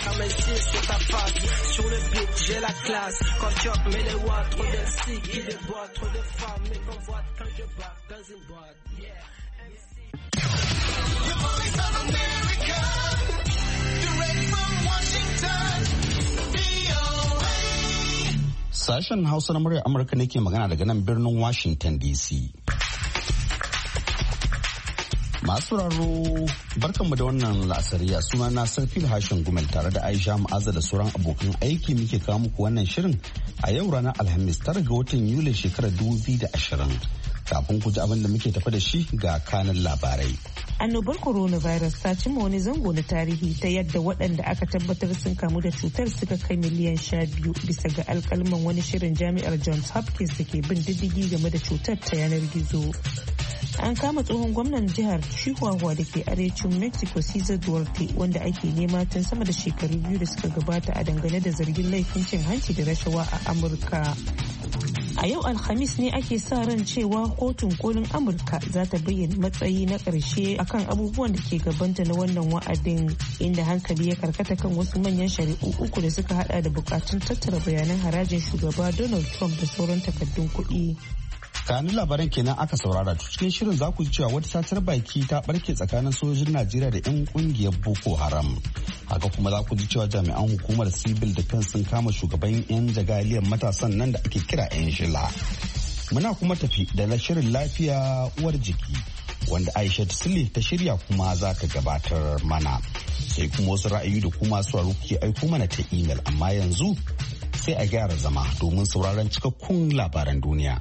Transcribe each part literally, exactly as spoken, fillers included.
car même si c'est ta face. Sur le beat, j'ai la classe. Quand tu mets les watts, trop d'L C qui déboîtent, trop de femmes, mais qu'on voit quand je bats dans une boîte. Yeah. The voice of America, direct from Washington, V O A. Sashen Hausa na muryar Amurka ne ke magana daga nan birnin Washington D C. Masu raro barkanmu da wannan la'asariya suna na Sarfil Hashin Gumel tare da Aisha Ma'aza da sauran abokan aiki muke kawo muku wannan shirin a yau ranar Alhamis tara ga watan Yuli shekarar dubu biyu da ashirin. Kafin ku ji abin da muke tafi da shi ga kanin labarai. Annobar coronavirus ta cimma wani zango na tarihi ta yadda waɗanda aka tabbatar sun kamu da cutar suka kai miliyan sha biyu bisa ga alkalman wani shirin jami'ar Johns Hopkins da ke bin diddigi game da cutar ta yanar gizo. An kama tsohon gwamnan jihar Chihuahua da ke arewacin Mexico Cesar Duarte wanda ake nema tun sama da shekaru biyu da suka gabata a dangane da zargin laifin cin hanci da rashawa a Amurka. A yau Alhamis ne ake sa ran cewa kotun kolin Amurka za ta bayyana matsayi na ƙarshe akan abubuwan da ke gabanta na wannan wa'adin, inda hankali ya karkata kan wasu manyan shari'u uku da suka hada da bukatun tattara bayanan harajin shugaba Donald Trump da sauran takaddun kuɗi. Kanin labaran kenan aka saurara cikin shirin za ku ji cewa wata satar baki ta barke tsakanin sojojin Najeriya da 'yan kungiyar Boko Haram. Haka kuma za ku ji cewa jami'an hukumar Civil Defense sun kama shugaban 'yan jagaliyar matasan nan da ake kira 'yan shila. Muna kuma tafi da na shirin lafiya uwar jiki wanda Aisha Sule ta shirya kuma za ta gabatar mana. Sai kuma wasu ra'ayi da kuma su kuke aiko mana ta imel amma yanzu sai a gyara zama domin sauraron cikakkun labaran duniya.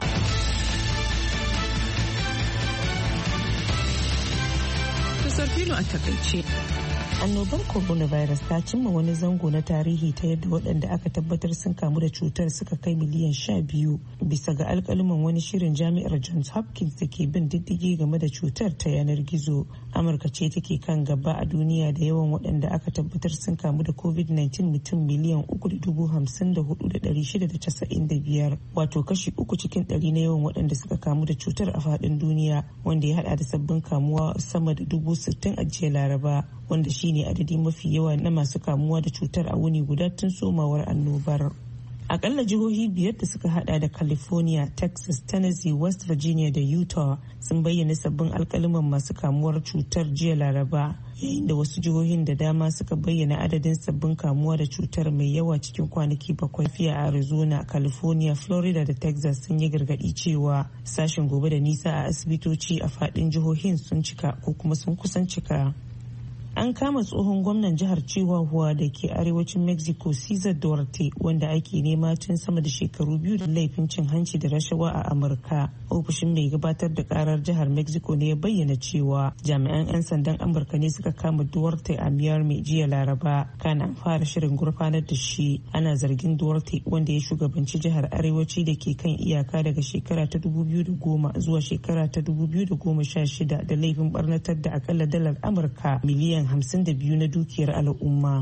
Filo a takaice. Annobar coronavirus ta cimma wani zango na tarihi ta yadda waɗanda aka tabbatar sun kamu da cutar suka kai miliyan sha biyu bisa ga alƙaluman wani shirin jami'ar Johns Hopkins da ke bin diddigi game da cutar ta yanar gizo. Amurka ce take kan gaba a duniya da yawan waɗanda aka tabbatar sun kamu da covid nineteen mutum miliyan uku da dubu hamsin da hudu da ɗari shida da casa'in da biyar, wato kashi uku cikin ɗari na yawan waɗanda suka kamu da cutar a faɗin duniya, wanda ya haɗa da sabbin kamuwa sama da dubu sittin a jiya Laraba, wanda shine adadi mafi yawa na masu kamuwa da cutar a wuni guda tun somawar annobar. Akalla jihohi biyar da suka hada da California, Texas, Tennessee, West Virginia da Utah sun bayyana sabbin alkaliman masu kamuwar cutar jiya Laraba, yayin da wasu jihohin da dama suka bayyana adadin sabbin kamuwa da cutar mai yawa cikin kwanaki bakwai. Fiye a Arizona, California, Florida da Texas sun yi gargadi cewa sashen gobe da nisa a asibitoci a fadin jihohin sun cika ko kuma sun kusan cika. An kama tsohon gwamnan jihar Chihuahua da ke arewacin Mexico Cesar Duarte wanda ake nema tun sama da shekaru biyu da laifin cin hanci da rashawa a Amurka. Ofishin mai gabatar da karar jihar Mexico ne ya bayyana cewa jami'an 'yan sandan Amurka ne suka kama Duarte a Miami jiya Laraba. Kana an fara shirin gurfanar da shi. Ana zargin Duarte wanda ya shugabanci jihar arewaci da ke kan iyaka daga shekara ta dubu biyu da goma zuwa shekara ta dubu biyu da goma sha shida da laifin barnatar da akalla dalar Amurka miliyan hamsin da biyu na dukiyar al'umma.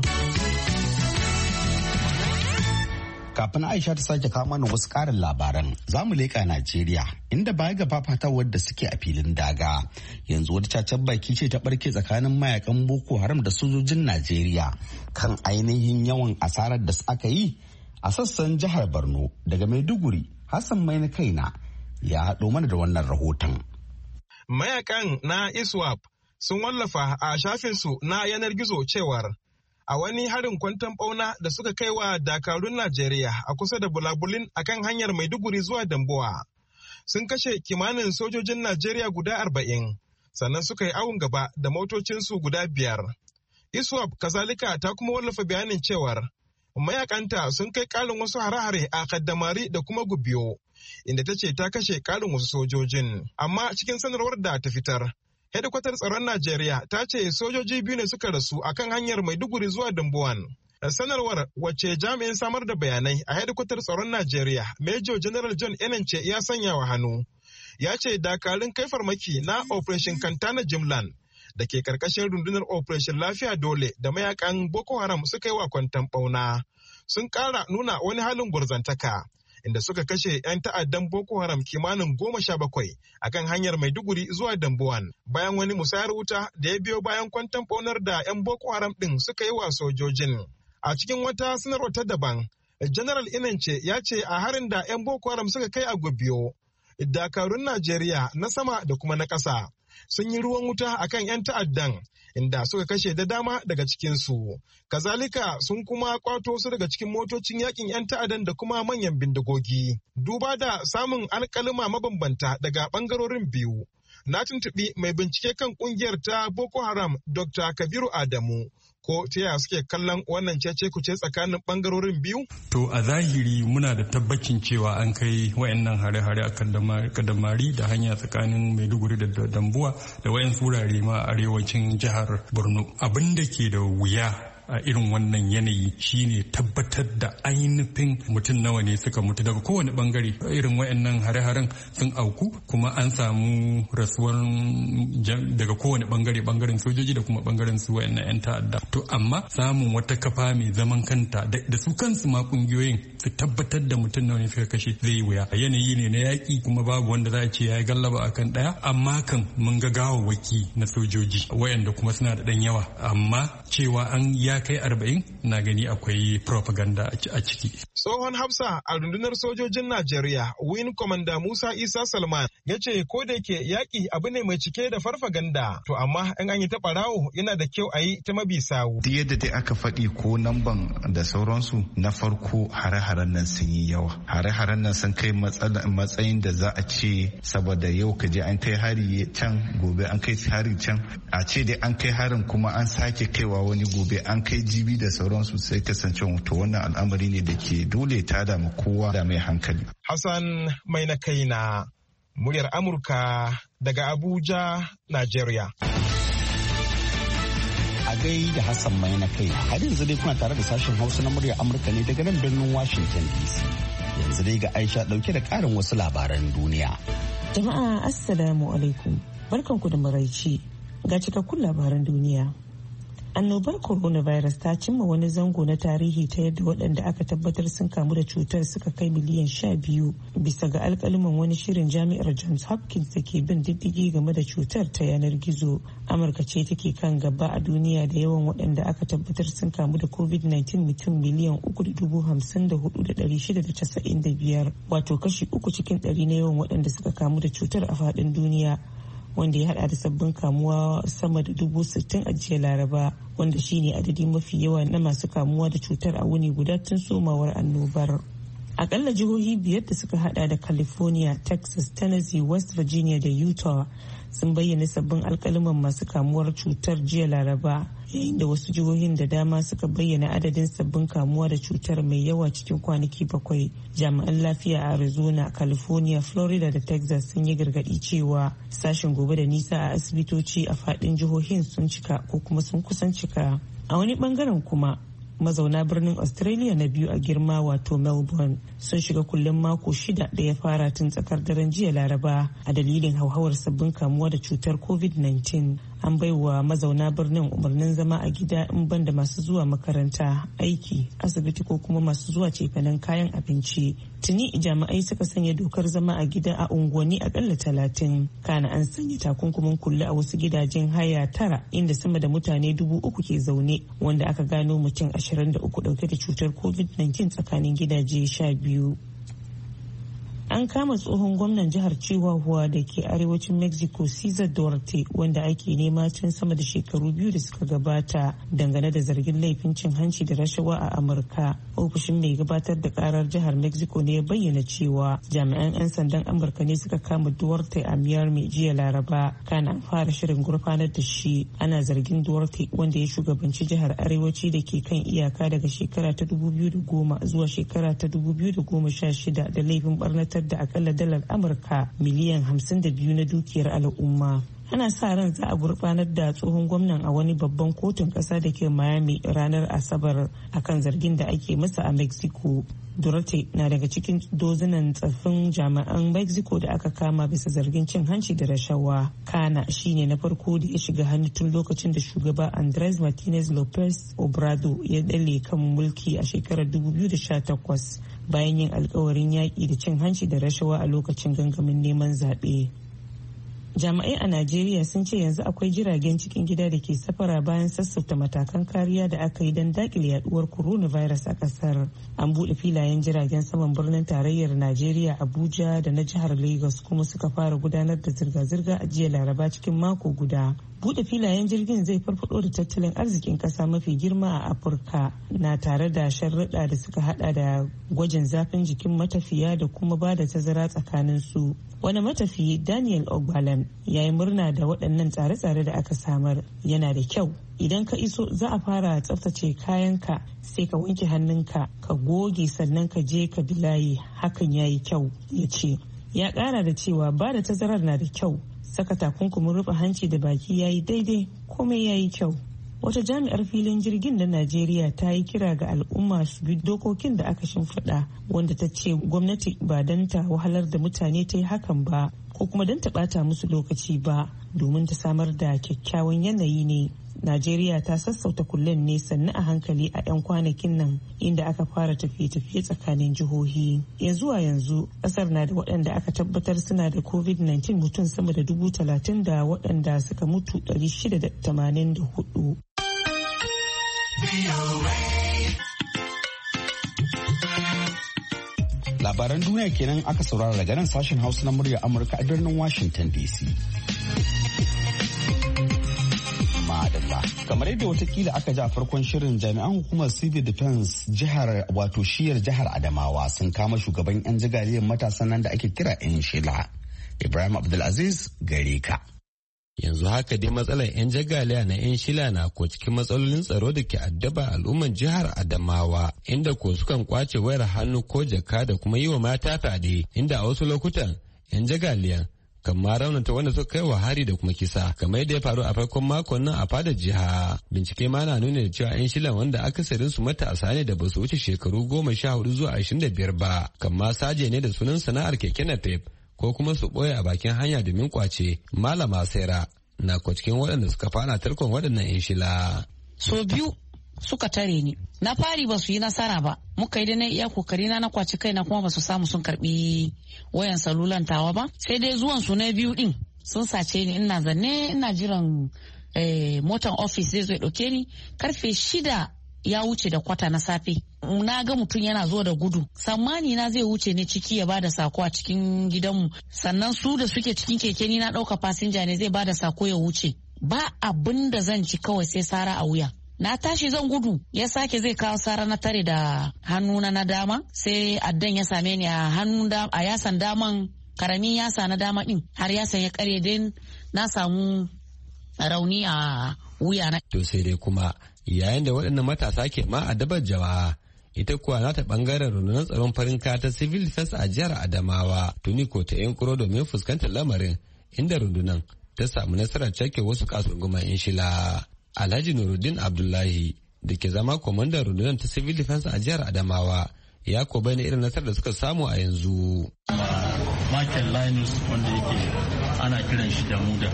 Kafin Aisha ta sake kawo mana wasu ƙarin labaran, za mu leƙa Najeriya inda baya ga fafatawar da suke a filin daga. Yanzu wata cacen baki ce ta ɓarke tsakanin mayakan Boko Haram da sojojin Najeriya kan ainihin yawan asarar da aka yi a sassan jihar Borno. Daga Maiduguri, Hassan Mai na kaina ya haɗo mana da wannan rahoton. Mayakan na ISWAP sun wallafa a shafinsu na yanar gizo cewar a wani harin kwanton bauna da suka kai wa dakarun Najeriya a kusa da bulabulin akan hanyar Maiduguri zuwa Damboa sun kashe kimanin sojojin Najeriya guda arba'in, sannan suka yi awon gaba da motocinsu guda biyar. ISWAP kazalika ta kuma wallafa bayanin cewar mayakanta sun kai kalin wasu hare-hare a Kaddamari da kuma Gubiyo, inda ta ce ta kashe kalin wasu sojojin. Amma cikin sanarwar da ta fitar, hedikwatar tsaron Najeriya ta ce sojoji biyu ne suka rasu akan hanyar Maiduguri zuwa Dambuwan. Sanarwar wacce jami'in samar da bayanai a hedikwatar tsaron Najeriya, Major General John Enenche ya sanya wa hannu. Ya ce dakarun kai farmaki na Operation Kantana Jimlan da ke karkashin rundunar Operation Lafiya Dole da mayakan Boko Haram suka yi wa kwantan bauna sun kara nuna wani halin gurzantaka, inda suka kashe 'yan ta'addan Boko Haram kimanin goma sha bakwai a kan hanyar Maiduguri zuwa Dambuwan, bayan wani musayar wuta da ya biyo bayan kwantan ɓaunar da 'yan Boko Haram ɗin suka yi wa sojojin. A cikin wata sanarwa ta daban, General Inance ya ce a harin da 'yan Boko Haram suka kai a Gobiyo, dakarun Najeriya na sama da kuma na ƙasa sun yi ruwan wuta akan 'yan ta'addan inda suka kashe da dama daga cikinsu. Kazalika sun kuma kwato su daga cikin motocin yakin 'yan ta'addan da kuma manyan bindigogi. Duba da samun alkalima mabambanta daga bangarorin biyu. Na tuntuɓi mai bincike kan kungiyar ta Boko Haram Doctor Kabiru Adamu. Ko ta yaya suke kallon wannan cece kuce tsakanin bangarorin biyu? To a zahiri muna da tabbacin cewa an kai wayannan hare-hare a Kadamari da hanya tsakanin Maiduguri da Dambuwa da wayan wurare ma a arewacin jihar Borno. Abin da ke da wuya a irin wannan yanayi shine tabbatar da ainihin mutum nawa ne suka mutu daga kowane bangare. Irin wayannan hare-haren sun auku kuma an samu rasuwar daga kowane bangare, bangaren sojoji da kuma bangaren su wayannan 'yan ta'adda. To amma samun wata kafa mai zaman kanta da su kansu ma kungiyoyin su tabbatar da mutum nawa ne suka kashe zai wuya. Yanayi ne na yaƙi kuma babu wanda za a ce ya gallaba akan ɗaya, amma kan mun ga gawawwaki na sojoji wayanda kuma suna da ɗan yawa, amma cewa an ya kai arba'in na gani akwai propaganda a ciki. Tsohon Hafsa a rundunar sojojin Najeriya, Wing Commander Musa Isa Salman ya ce ko da yake yaƙi abu ne mai cike da farfaganda, to amma in an yi ta ɓarawo yana da kyau a yi ta mabi sawu. Duk yadda dai aka faɗi ko namban da sauransu, na farko hare-haren nan sun yi yawa. Hare-haren nan sun kai matsayin da za a ce saboda yau ka je an kai hari can, gobe an kai hari can, a ce dai an kai harin kuma an sake kaiwa wani gobe an kai jibi da sauransu, sai kasance to wannan al'amari ne da ke dole ta damu kowa da mai hankali. Hassan mai na kaina, muryar Amurka daga Abuja, Najeriya. A gai da Hassan mai na kaina, har yanzu dai kuna tare da sashen Hausa na muryar Amurka ne daga nan birnin Washington D C. Yanzu dai ga Aisha dauke da karin wasu labaran duniya. Jama'a Assalamu alaikum. Barkanku da maraici. Ga cikakkun labaran duniya. Annobar coronavirus ta cimma wani zango na tarihi ta yadda waɗanda aka tabbatar sun kamu da cutar suka kai miliyan sha biyu bisa ga alƙaluman wani shirin jami'ar Johns Hopkins da ke bin diddigi game da cutar ta yanar gizo. Amurka ce take kan gaba a duniya da yawan waɗanda aka tabbatar sun kamu da covid nineteen mutum miliyan uku da dubu hamsin da hudu da ɗari shida da casa'in da biyar, wato kashi uku cikin ɗari na yawan waɗanda suka kamu da cutar a faɗin duniya, wanda ya hada da sabbin kamuwa sama da dubu sittin a jiya Laraba, wanda shine adadi mafi yawa na masu kamuwa da cutar a wuni guda tun somawar annobar. Akalla jihohi biyar da suka hada da California, Texas, Tennessee, West Virginia da Utah sun bayyana sabbin alkaliman masu kamuwar cutar jiya Laraba, yayin da wasu jihohin da dama suka bayyana adadin sabbin kamuwa da cutar mai yawa cikin kwanaki bakwai. Jami'an lafiya a Arizona, California, Florida da Texas sun yi gargadi cewa sashen gobe da nisa a asibitoci a fadin jihohin sun cika ko kuma sun kusan cika. A wani bangaren kuma, mazauna birnin Australia na biyu a girma wato Melbourne sun shiga kullum mako shida da ya fara tun tsakar daren jiya Laraba a dalilin hauhawar sabbin kamuwa da cutar covid nineteen. An baiwa mazauna birnin umarnin zama a gida in banda masu zuwa makaranta, aiki, asibiti ko kuma masu zuwa cefanen kayan abinci. Tuni jami'ai suka sanya dokar zama a gida a unguwanni akalla talatin. Kana an sanya takunkumin kulle a wasu gidajen haya tara inda sama da mutane dubu uku ke zaune, wanda aka gano mutum ashirin da uku dauke da cutar covid nineteen tsakanin gidaje sha biyu. An kama tsohon gwamnan jihar Chihuahua da ke arewacin Mexico Cesar Duarte, wanda ake nema tun sama da shekaru biyu da suka gabata dangane da zargin laifin cin hanci da rashawa a Amurka. Ofishin mai gabatar da karar jihar Mexico ne ya bayyana cewa jami'an 'yan sandan Amurka ne suka kama Duarte a Miami jiya Laraba. Kana an fara shirin gurfanar da shi. Ana zargin Duarte, wanda ya shugabanci jihar arewaci da ke kan iyaka daga shekara ta dubu biyu da goma zuwa shekara ta dubu biyu da goma sha shida da laifin barnatar da akalla dalar Amurka miliyan hamsin da biyu na dukiyar al'umma. Ana sa ran za a gurfanar da tsohon gwamnan a wani babban kotun kasa da ke Miami ranar Asabar akan zargin da ake masa a Mexico. Duarte na daga cikin dozinan tsaffin jami'an Mexico da aka kama bisa zargin cin hanci da rashawa. Kana shine na farko da ya shiga hannu tun lokacin da shugaba Andres Martinez Lopez Obrador ya dale kan mulki a shekarar dubu biyu da sha takwas bayan yin alkawarin yaƙi da cin hanci da rashawa a lokacin gangamin neman zaɓe. Jami'ai a Najeriya sun ce yanzu akwai jiragen cikin gida da ke safara bayan sassauta matakan kariya da aka yi don dakile yaduwar coronavirus a kasar. An buɗe filayen jiragen saman birnin tarayyar Najeriya Abuja da na jihar Lagos kuma suka fara gudanar da zirga-zirga a jiya Laraba cikin mako guda. Buɗe filayen jirgin zai farfado da tattalin arzikin ƙasa mafi girma a Afirka na tare da sharruɗa da suka hada da gwajin zafin jikin matafiya da kuma ba da tazara tsakanin su. Wani matafiyi Daniel Ogbalan ya yi murna da waɗannan tsare-tsare da aka samar. Yana da kyau idan ka iso za a fara tsaftace kayanka sai ka wanke hannunka ka goge sannan ka je ka bi layi, hakan ya yi kyau, ya ce. Ya ƙara da cewa ba da tazarar na da kyau, saka takunkumin rufe hanci da baki ya yi daidai, komai ya yi kyau. Wata jami'ar filin jirgin na Najeriya ta yi kira ga al'umma su bi dokokin da aka shimfiɗa, wanda ta ce gwamnati ba don ta wahalar da mutane ta yi hakan ba ko kuma don ta ɓata musu lokaci ba, domin ta samar da kyakkyawan yanayi ne. Najeriya ta sassauta kullen ne sannu a hankali a 'yan kwanakin nan, inda aka fara tafiye-tafiye tsakanin jihohi. Ya zuwa yanzu kasar na da waɗanda aka tabbatar suna da covid nineteen mutum sama da dubu talatin da waɗanda suka mutu ɗari shida da tamanin da hudu. Labaran duniya kenan aka saurara daga nan sashen Hausa na murya Amurka a birnin Washington D C. Kamar yadda watakila aka ji a farkon shirin, jami'an hukumar civil defense jihar wato shiyar jihar Adamawa sun kama shugaban 'yan jigaliyar matasan nan da ake kira 'yan shila. Ibrahim Abdulaziz gare ka. Yanzu haka dai matsalar 'yan jagaliya na 'yan shila na ko cikin matsalolin tsaro da ke addaba al'umman jihar Adamawa, inda ko sukan kwace wayar hannu ko jaka da kuma yi wa mata fyaɗe, inda a wasu lokutan 'yan jagaliyan kan ma raunata wanda suka kai wa hari da kuma kisa, kamar yadda ya faru a farkon makon nan a fadar jiha. Bincike ma na nuna da cewa 'yan shilan wanda akasarin su matasa ne da ba su wuce shekaru goma sha hudu zuwa ashirin da biyar ba, kan ma saje ne da sunan sana'ar keke napep ko kuma su ɓoye a bakin hanya domin kwace. Malama Saira na ko cikin waɗanda suka fana tarkon waɗannan 'yan shila. So biyu suka tare ni, na fari ba su yi nasara ba, muka yi da na iya kokari na na kwaci kaina kuma ba su samu sun karbi wayan salulan tawa ba. Sai dai zuwan su na biyu din sun sace ni, ina zanne ina jiran eh, motan office zai zo ya dauke ni. Karfe shida ya wuce da kwata na safe, na ga mutum yana zo da gudu, sammani na zai wuce ne ciki ya bada sako a cikin gidanmu, sannan su da suke cikin keke ni na dauka fasinja ne zai bada sako ya wuce. Ba abin da zan ci kawai sai sara a wuya. Na tashi zan gudu, ya sake zai kawo sara na tare da hannuna na dama, sai addan ya same ni a hannun da a yasan daman, karamin yasa na dama din har yasan ya kare, din na samu rauni a wuya na. To sai dai kuma yayin da waɗannan matasa ke ma a dabar jama'a, ita kuwa na ta bangaren rundunar tsaron farin kaya ta civil defense a jihar Adamawa tuni ko ta yankuro domin fuskantar lamarin, inda rundunar ta samu nasarar cake wasu kasurguman in shila. Alhaji Nuruddin Abdullahi da ke zama kwamandan rundunar ta civil defense a jihar Adamawa ya ko bayyana irin nasarar da suka samu a yanzu. Michael Linus wanda yake ana kiran shi da Muda,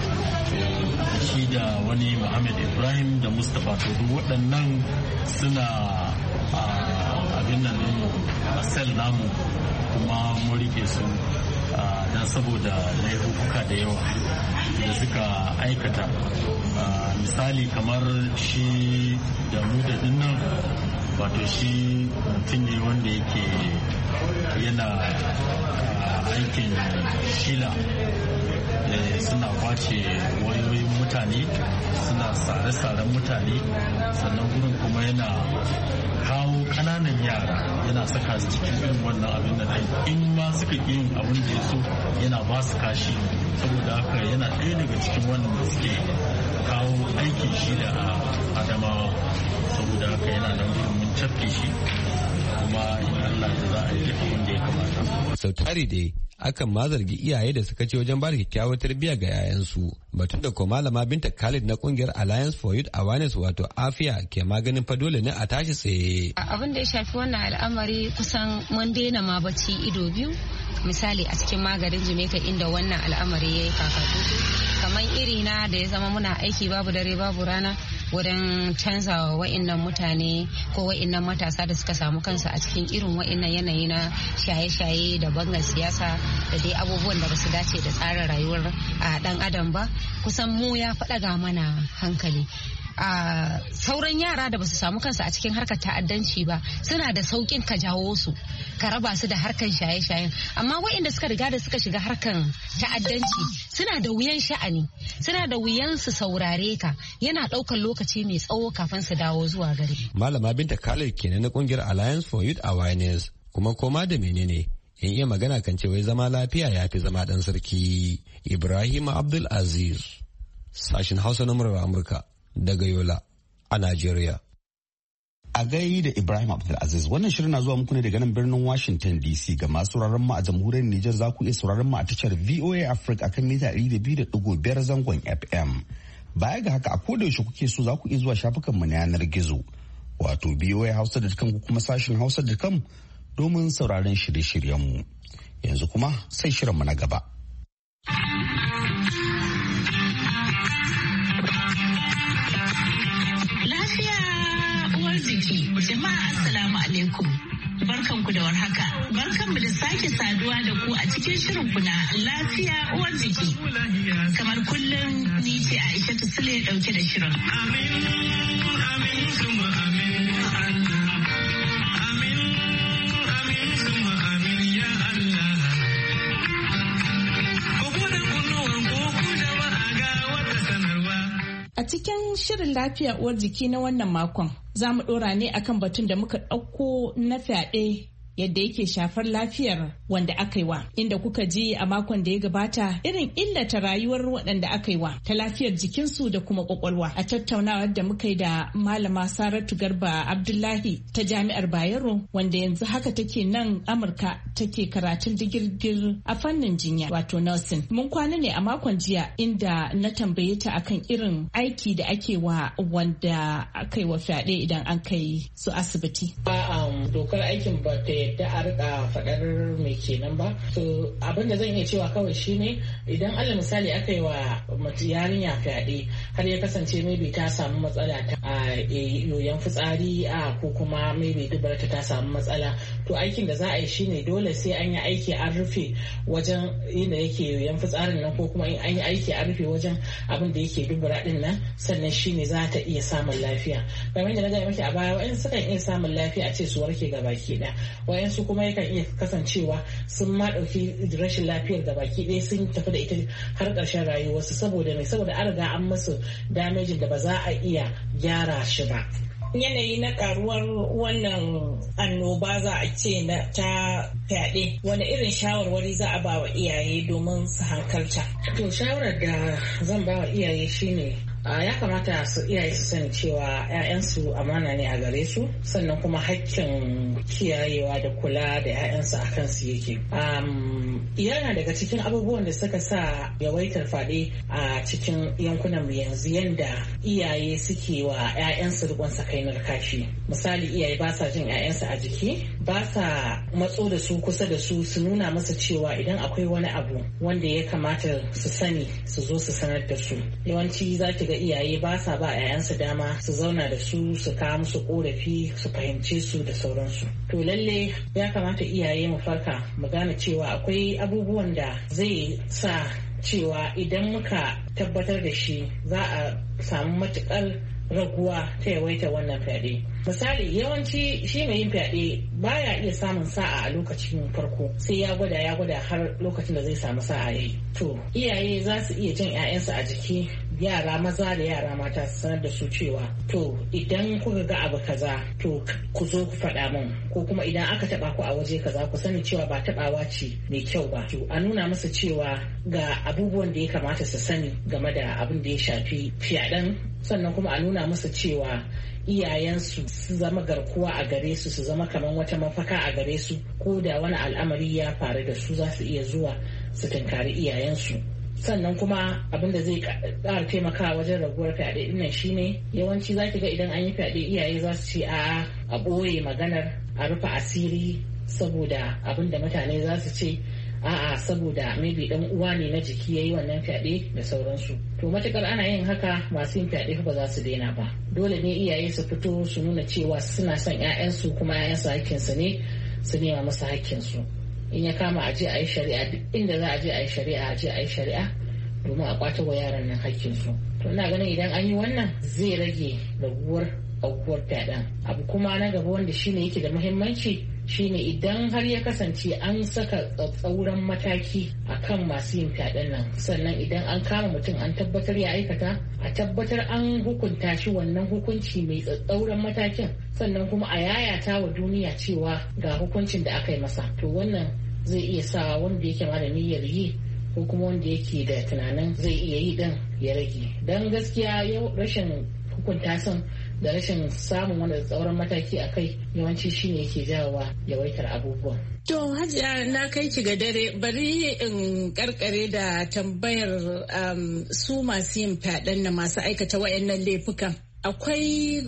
shi da wani Muhammad Ibrahim da Mustapha, to duk waɗannan suna abin nan a sel namu kuma mun rike su don saboda laifuka da yawa da suka aikata. Misali kamar shi da mu da dinnan, wato shi mutum ne wanda yake yana aikin shila, suna kwace wayoyin mutane, suna sare-saren mutane, sannan gurin kuma yana kawo kananan yara yana saka su cikin irin wannan abin da in ma suka ƙi yin abin da ya so yana ba su kashi. Saboda haka yana ɗaya daga cikin wannan da suke kawo aikin shi da Adamawa. Saboda haka yana nan gurin mun cafke shi kuma in Allah da za a yi abin da ya kamata. Sau tari dai akan ma zargi iyaye da suka ce wajen ba da kyakkyawar tarbiyya ga yayansu, batun da ko malama Binta Khalid na kungiyar Alliance for Youth Awareness wato Afiya ke maganin fa dole ne a tashi tsaye. Abin da ya shafi wannan al'amari kusan mun daina ma bacci ido biyu, misali a cikin magarin Jamaica inda wannan al'amari ya yi kakatutu kamar irina da ya zama muna aiki babu dare babu rana wurin canza wa'innan mutane ko wa'innan matasa da suka samu kansu a cikin irin wa'innan yanayi na shaye-shaye da bangar siyasa da dai abubuwan da ba su dace da tsarin rayuwar a dan adam ba. Kusan mu ya faɗaga mana hankali. a sauran yara da basu samu kansu a cikin harkar ta'addanci ba suna da saukin ka jawo su ka raba su da harkan shaye-shayen, amma waɗanda suka riga da suka shiga harkan ta'addanci suna da wuyan sha'ani, suna da wuyan su saurare ka, yana ɗaukar lokaci mai tsawo kafin su dawo zuwa gari. Malama Binta Khalid kenan na kungiyar Alliance for Youth Awareness. Kuma koma da menene in iya magana kan cewa zama lafiya ya fi zama ɗan sarki. Ibrahim Abdul Aziz, sashin Hausa na murar Amurka daga Yola a Najeriya. A gai da Ibrahim Abdulaziz, wannan shirin na zuwa muku ne daga nan birnin Washington D C. Ga masu sauraron mu a jamhuriyar Nijar za ku iya sauraron mu a tashar V O A Africa akan mita ɗari da biyu da ɗigo biyar zangon F M. Baya ga haka a koda yaushe kuke so za ku iya zuwa shafukan mu na yanar gizo wato V O A Hausa da kan kuma sashin Hausa da kan domin sauraron shirye-shiryen mu. Yanzu kuma sai shirin mu na gaba. Jiki. Jama'a assalamu alaikum. Barkanku da warhaka. Barkanmu da sake saduwa da ku a cikin shirin ku na lafiya uwar jiki. Kamar kullum ni ce Aisha Sule dauke da shirin. Amin. Amin summa amin ya Allah. Amin. Amin summa amin ya Allah. Ku da kunnuwan ku ku jama'a ga wata sanarwa. A cikin shirin lafiya uwar jiki na wannan makon za mu ɗora ne akan batun da muka ɗauko na fyaɗe yadda yake shafar lafiyar wanda aka yi wa, inda kuka ji a makon da ya gabata irin illata rayuwar waɗanda aka yi wa ta lafiyar jikinsu da kuma ƙwaƙwalwa. A tattaunawar da muka yi da malama Saratu Garba Abdullahi ta Jami'ar Bayero wanda yanzu haka take nan Amurka take karatun digirgir a fannin jinya wato nursing. Mun kwana ne a makon jiya inda na tambaye ta akan irin aiki da ake wa wanda aka yi wa fyaɗe idan an kai su asibiti. Dokar aikin ba ta yadda a rika faɗar mai kenan ba. So abin da zan iya cewa kawai shine idan alal misali aka yi wa yarinya fyaɗe har ya kasance maybe ta samu matsala ta yoyon fitsari a ko kuma maybe dubarta ta samu matsala, to aikin da za a yi shine dole sai an yi aiki an rufe wajen inda yake yoyon fitsarin nan ko kuma in an yi aiki an rufe wajen abin da yake dubura din nan, sannan shine za ta iya samun lafiya. Kamar yadda na gaya miki a baya wa'in sukan iya samun lafiya a ce su warke ga baki ɗaya, wayansu kuma yakan iya kasancewa sun ma ɗauki rashin lafiyar ga baki ɗaya sun tafi da ita har ƙarshen rayuwarsu saboda mai saboda an riga an musu damejin da ba za a iya gyara shi ba. Yanayi na karuwar wannan annoba za a ce na ta fyaɗe, wani irin shawarwari za a ba wa iyaye domin su hankalta? To shawarar da zan ba wa iyaye shine Uh, ya kamata su iyaye su sani cewa 'ya'yansu amana ne a gare su, sannan kuma hakkin kiyayewa da kula da 'ya'yansu a kansu yake. Um, yana daga cikin abubuwan da suka sa yawaitar faɗi a cikin yankunan mu yanzu yanda iyaye suke wa 'ya'yansu rikon sakainar kashi. Misali, iyaye ba sa jin 'ya'yansu a jiki, ba sa matso da su kusa da su su nuna masa cewa idan akwai wani abu wanda ya kamata su sani su zo su sanar da su. Yawanci za ki ga iyaye ba sa ba 'ya'yansu dama su zauna da su su kawo musu korafi su fahimce su da sauransu. To lalle ya kamata iyaye mu farka mu gane cewa akwai abubuwan da zai sa cewa idan muka tabbatar da shi za a samu matukar raguwa ta yawaita wannan fyaɗe. Misali, yawanci shi mai yin fyaɗe baya iya samun sa'a a lokacin farko, sai ya gwada ya gwada har lokacin da zai samu sa'a yayi. To iyaye za su iya jan 'ya'yansu a jiki, yara maza da yara mata su sanar da su cewa to idan kuka ga abu kaza to ku zo ku faɗa min, ko kuma idan aka taɓa ku a waje kaza ku sani cewa ba taɓawa ce mai kyau ba. To a nuna musu cewa ga abubuwan da ya kamata su sani game da abin da ya shafi fyaɗen, sannan kuma a nuna musu cewa iyayensu su zama garkuwa a gare su, su zama kamar wata mafaka a gare su, ko da wani al'amari ya faru da su za su iya zuwa su tunkari iyayensu. Sannan kuma abin da zai ƙara taimakawa wajen raguwar fyaɗe ɗinnan shine yawanci za ki ga idan an yi fyaɗe iyaye za su ce a a ɓoye maganar, a rufe asiri saboda abin da mutane za su ce, a'a saboda maybe dan uwa ne na jiki yayi wannan fyaɗe da sauransu. To matukar ana yin haka masu yin fyaɗe ba za su daina ba. Dole ne iyaye su fito su nuna cewa suna son 'ya'yansu kuma 'ya'yansu hakkinsu ne su nema masa hakkinsu. In ya kama a je a yi shari'a duk inda za a je a yi shari'a a je a yi shari'a domin a kwato wa yaran nan hakkinsu. To ina ganin idan an yi wannan zai rage raguwar aukuwar fyaɗen. Abu kuma na gaba wanda shine yake da muhimmanci shine idan har ya kasance an saka tsatsauran mataki akan masu yin fyaɗen nan, sannan idan an kama mutum an tabbatar ya aikata, a tabbatar an hukunta shi wannan hukunci mai tsatsauran matakin, sannan kuma a yayata wa duniya cewa ga hukuncin da aka yi masa. To wannan zai iya sa wanda yake ma da niyyar yi ko kuma wanda yake da tunanin zai iya yi din ya rage. Don gaskiya yau rashin hukunta son da rashin samun wani tsauran mataki a kai yawanci shine yake jawowa yawaitar abubuwa. To Hajiya na kai ki ga dare, bari in karkare da tambayar um, su masu yin fyaɗen na masu aikata wayannan laifukan. Akwai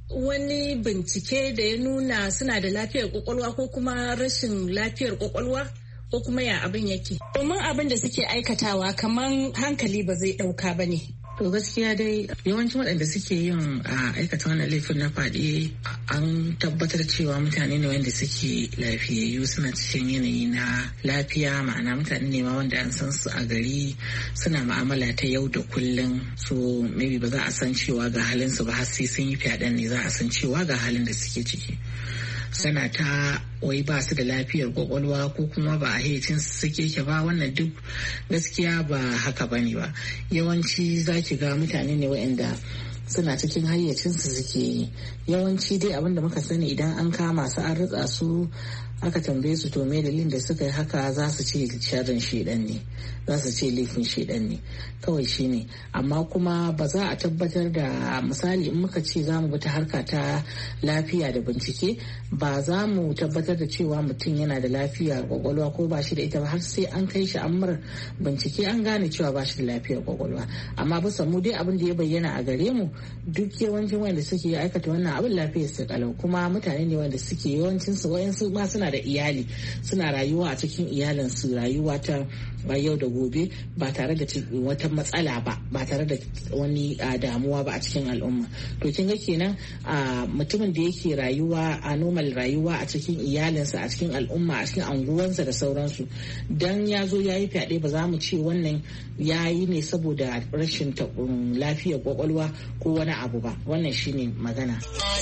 wani bincike da ya nuna suna da lafiyar kwakwalwa ko kuma rashin lafiyar kwakwalwa? Ko kuma ya abin yake? Domin abin da suke aikatawa kamar hankali ba zai ɗauka ba ne. To gaskiya dai yawancin waɗanda suke yin aikata wannan laifin na faɗi an tabbatar cewa mutane ne wanda suke lafiyayyu, suna cikin yanayi na lafiya, ma'ana mutane ne ma wanda an san su a gari suna ma'amala ta yau da kullum. So maybe ba za a san cewa ga halin su ba har sai sun yi fyaɗen ne za a san cewa ga halin da suke ciki. Sana ta wai ba su da lafiyar kwakwalwa ko kuma ba a haicin su suke ke ba, wannan duk gaskiya ba haka bane ba. Yawanci za ki ga mutane ne waɗanda suna cikin hayyacinsu suke yi. Yawanci dai abinda muka sani idan an kama su an ritsa su aka tambaye su to me dalilin da suka yi haka, za su ce sharrin shedan ne, za su ce laifin shedan ne kawai shine. Amma kuma ba za a tabbatar da, misali in muka ce za mu bi ta harka ta lafiya da bincike, ba za mu tabbatar da cewa mutum yana da lafiya kwakwalwa ko ba shi da ita ba har sai an kai shi an mara bincike an gane cewa ba shi da lafiyar kwakwalwa. Amma bisa mu dai abin da ya bayyana a gare mu, duk yawancin wanda suke aikata wannan abin lafiyar su kalau, kuma mutane ne wanda suke yawancin su wayansu ma suna da iyali, suna rayuwa a cikin iyalinsu rayuwa ta yau da gobe ba tare da wata matsala ba, ba tare da wani damuwa ba a cikin al'umma. To kin ga kenan mutumin da yake rayuwa a normal rayuwa a cikin iyalinsa, a cikin al'umma, a cikin anguwansa da sauransu, dan ya zo ya yi fyaɗe ba za mu ce wannan ya yi ne saboda rashin lafiyar kwakwalwa ko wani abu ba. Wannan shine magana.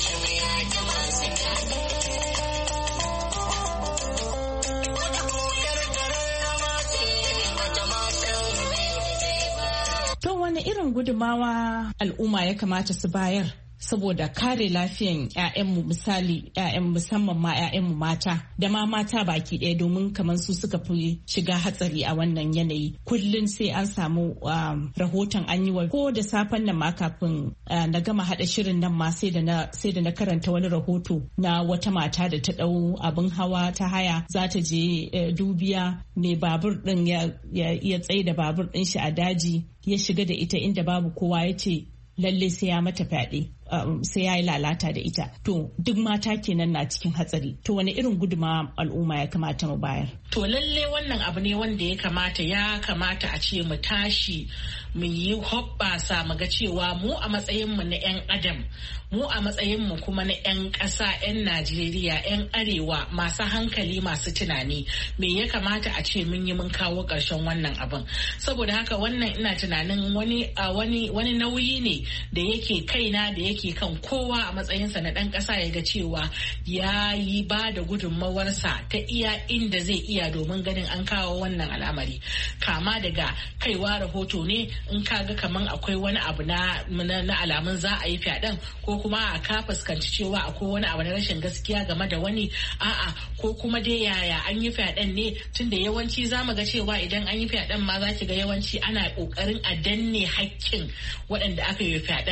Wani irin gudumawa al'umma ya kamata su bayar saboda kare lafiyan 'ya'yanmu, misali 'ya'yan musamman ma 'ya'yanmu mata da ma mata baki ɗaya, domin kamar su suka fi shiga hatsari a wannan yanayi. Kullum sai an samu um, rahoton an yi wa, ko da safen nan ma kafin uh, na gama haɗa shirin nan ma sai da na sai da na karanta wani rahoto na wata mata da ta ɗau abin hawa ta haya za ta je uh, dubiya, mai babur ɗin ya, ya, ya tsaye da babur ɗin shi a daji, ya shiga da ita inda babu kowa, ya ce lalle sai ya mata fyaɗe. Um, sai ya yi lalata da ita. To duk mata kenan na cikin hatsari. To wani irin guduma al'umma ya kamata mu bayar? To lalle wannan abu ne wanda ya kamata ya kamata a ce mu tashi mu yi hoɓɓasa mu ga cewa mu a matsayinmu na 'yan adam, mu a matsayinmu kuma na 'yan ƙasa, 'yan Najeriya, 'yan arewa masu hankali masu tunani, me ya kamata a ce mun yi mun kawo ƙarshen wannan abin. Saboda haka wannan ina tunanin wani wani wani nauyi ne da yake kaina da yake kan kowa a matsayinsa na ɗan ƙasa, ya ga cewa ya yi ba da gudunmawarsa ta iya inda zai iya domin ganin an kawo wannan al'amari. Kama daga kaiwa rahoto ne in ka ga kaman akwai wani abu na, na alamun za a yi fyaɗen, ko kuma a ka fuskanci cewa akwai wani abu na rashin gaskiya game da wani, a'a ko kuma dai yaya an yi fyaɗen ne, tunda yawanci za mu ga cewa idan an yi fyaɗen ma za ki ga yawanci ana ƙoƙarin a danne hakkin waɗanda aka yi fyaɗen.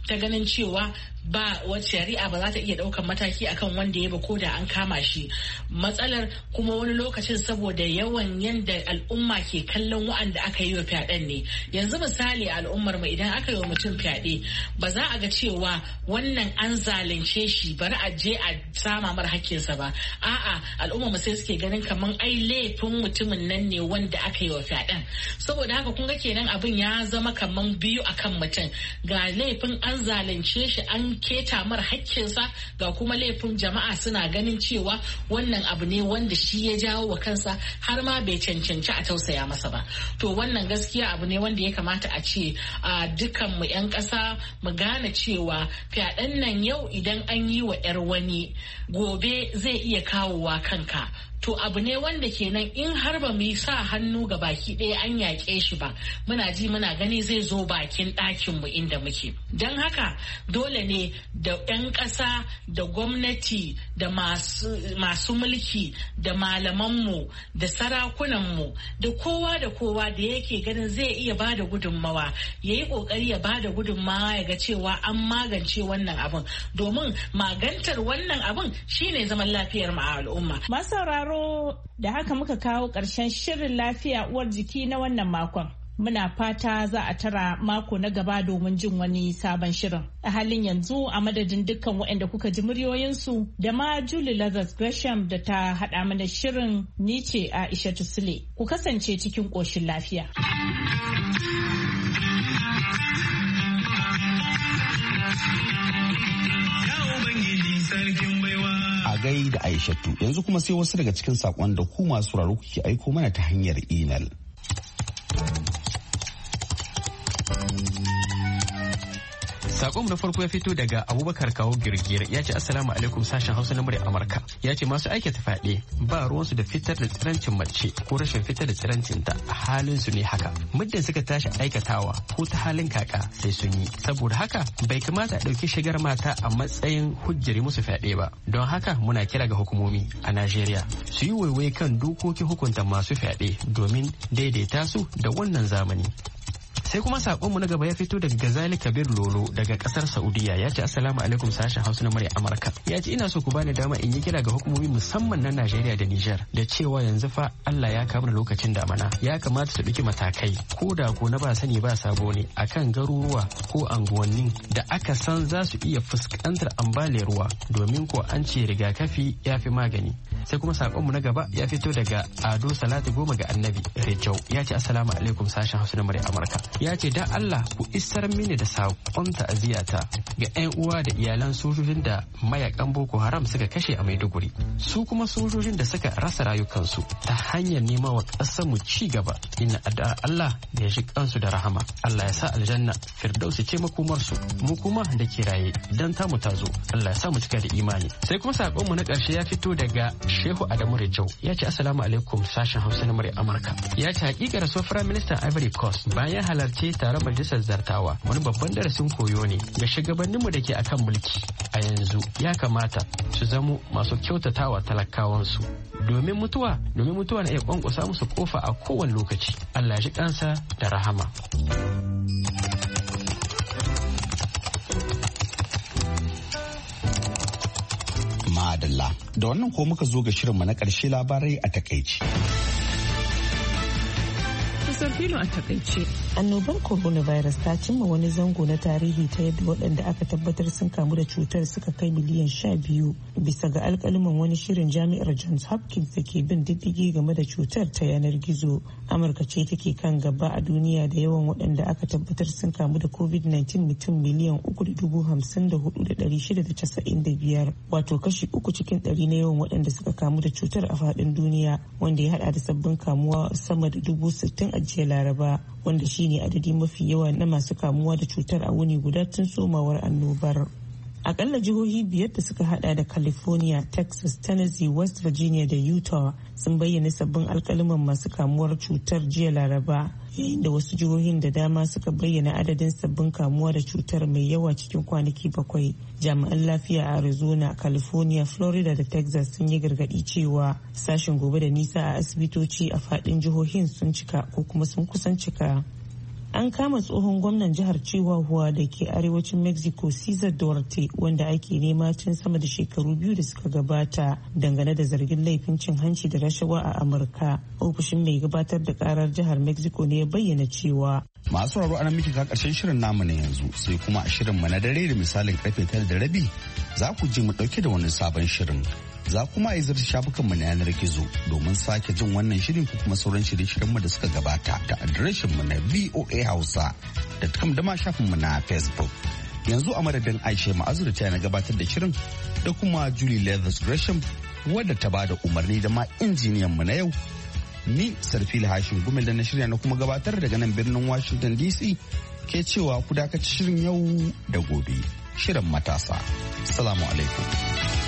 ta ganin cewa ba wacce shari'a ba za ta iya ɗaukar mataki akan wanda ya ba ko da an kama shi. Matsalar kuma wani lokacin saboda yawan yanda al'umma ke kallon wa'anda aka yi wa fyaɗen ne. Yanzu misali al'ummar mu idan aka yi wa mutum fyaɗe ba za a ga cewa wannan an zalunce shi bari a je a sama mar hakkinsa ba. A'a al'ummar mu sai suke ganin kaman ai laifin mutumin nan ne wanda aka yi wa fyaɗen. Saboda haka kun ga kenan abin ya zama kaman biyu akan mutum. Ga laifin an zalunce shi an keta mar hakkinsa, ga kuma laifin jama'a suna ganin cewa wannan abu ne wanda shi ya jawo wa kansa har ma bai cancanci a tausaya masa ba. To wannan gaskiya abu ne wanda ya kamata a ce a dukkan mu 'yan ƙasa mu gane cewa fyaɗen nan yau idan an yi wa 'yar wani gobe zai iya kawowa kanka. To abu ne wanda kenan in har ba mu sa hannu ga baki ɗaya an yaƙe shi ba muna ji muna gani zai zo bakin ɗakin mu inda muke. Don haka dole ne da 'yan ƙasa da gwamnati da masu, masu mulki da malamanmu da sarakunanmu da kowa da kowa da yake ganin zai iya ba da gudunmawa ya yi ƙoƙari ya ba da gudunmawa ya ga cewa an magance wannan abin domin magantar wannan abin shine zaman lafiyar mu a al'umma. Masu sauraro da haka muka kawo ƙarshen shirin lafiya uwar jiki na wannan makon. Muna fata za a tara mako na gaba domin jin wani sabon shirin. A halin yanzu a madadin dukkan waɗanda kuka ji muryoyinsu da ma Julie Lazarus Gresham da ta haɗa mana shirin, ni ce Aisha Sule. Ku kasance cikin ƙoshin lafiya. A gai da Aishatu, yanzu kuma sai wasu daga cikin saƙon da ku masu sauraro kuke aiko mana ta hanyar imel. Sakon na farko ya fito daga Abubakar Kawo Girgir, ya ce assalamu alaikum sashen Hausa na murya Amurka. Ya ce masu aikata fyaɗe ba ruwansu da fitar da tsirancin mace ko rashin fitar da tsirancin ta, a halin su ne haka. Muddin suka tashi aikatawa ko ta halin kaka sai sun yi. Saboda haka bai kamata a ɗauki shigar mata a matsayin hujjari musu fyaɗe ba. Don haka muna kira ga hukumomi a Najeriya su yi waiwai kan dokokin hukunta masu fyaɗe domin daidaita su da wannan zamani. Sai kuma sakonmu na gaba ya fito daga Gazali Kabir Lolo daga kasar Saudiya, ya ce assalamu alaikum sashen Hausa na murya Amurka. Ya ce ina so ku bani dama in yi kira ga hukumomi musamman na Najeriya da Nijar da cewa yanzu fa Allah ya kawo lokacin damana, ya kamata su ɗauki matakai ko da ko na ba sani ba sabo ne akan garuruwa ko anguwannin da aka san za su iya fuskantar ambaliyar ruwa, domin ko an ce rigakafi ya fi magani. Sai kuma sakonmu na gaba ya fito daga Ado Salatu Goma ga Annabi Rijau, ya ce assalamu alaikum sashen Hausa na murya Amurka. Ya ce dan Allah ku isar mini da sakon ta'aziyata ga 'yan uwa da iyalan sojojin da mayakan Boko Haram suka kashe a Maiduguri, su kuma sojojin da suka rasa rayukansu ta hanyar nema wa ƙasar mu ci gaba. Ina addu'a Allah da ya shi kansu da rahama, Allah ya sa aljanna firdausi ce makomarsu, mu kuma da ke raye idan tamu ta zo Allah ya sa mu cika da imani. Sai kuma sakon mu na ƙarshe ya fito daga Shehu Adamu Rijau, ya ce assalamu alaikum sashen Hausa na murya Amurka. Ya ce hakika rasuwar Prime Minister Ivory Coast bayan halarci tare majalisar zartawa wani babban darasin koyo ne ga shugabanninmu da ke akan mulki a yanzu. Ya kamata su zamo masu kyautatawa talakawansu domin mutuwa domin mutuwa na iya kwankwasa musu kofa a kowane lokaci. Allah ya ji kansa da rahama. Madalla, da wannan ko muka zo ga shirinmu na ƙarshe, labarai a takaici. Filo a takaice. Annobar coronavirus ta cimma wani zango na tarihi ta yadda waɗanda aka tabbatar sun kamu da cutar suka kai miliyan sha biyu bisa ga alƙaluman wani shirin jami'ar Johns Hopkins da ke bin diddigi game da cutar ta yanar gizo. Amurka ce take kan gaba a duniya da yawan waɗanda aka tabbatar sun kamu da covid nineteen mutum miliyan uku da dubu hamsin da hudu da ɗari shida da casa'in da biyar, wato kashi uku cikin ɗari na yawan waɗanda suka kamu da cutar a faɗin duniya, wanda ya haɗa da sabbin kamuwa sama da dubu sittin a jiya Laraba, wanda shine adadi mafi yawa na masu kamuwa da cutar a wuni guda tun somawar annobar. Akalla jihohi biyar da suka hada da California, Texas, Tennessee, West Virginia da Utah sun bayyana sabbin alkaliman masu kamuwar cutar jiya Laraba, yayin da wasu jihohin da dama suka bayyana adadin sabbin kamuwa da cutar mai yawa cikin kwanaki bakwai. Jami'an lafiya a Arizona, California, Florida da Texas sun yi gargadi cewa sashen gobe da nisa a asibitoci a fadin jihohin sun cika ko kuma sun kusan cika. an kama tsohon gwamnan jihar Chihuahua da ke arewacin Mexico Cesar Duarte wanda ake nema tun sama da shekaru biyu da suka gabata dangane da zargin laifin cin hanci da rashawa a Amurka. Ofishin mai gabatar da karar jihar Mexico ne ya bayyana cewa masu raro anan miki ka karshen shirin namu na yanzu sai kuma a shirin mu na dare da misalin karfe tara da rabi za ku ji mu dauke da wani sabon shirin. Za kuma a zirta shafukan mu na yanar gizo domin sake jin wannan shirin ko kuma sauran shirye-shiryen mu da suka gabata ta adireshin mu na voa hausa da kam da ma shafin mu na Facebook. Yanzu a madadin Aisha Ma'azu da ta na gabatar da shirin da kuma Julie Leathers Gresham wadda ta bada umarni da ma injiniyan mu na yau. Ni Sarfil Hashin Gumel da na shirya na kuma gabatar daga nan birnin Washington D C ke cewa ku dakaci shirin yau da gobe. Shirin matasa. Assalamu alaikum.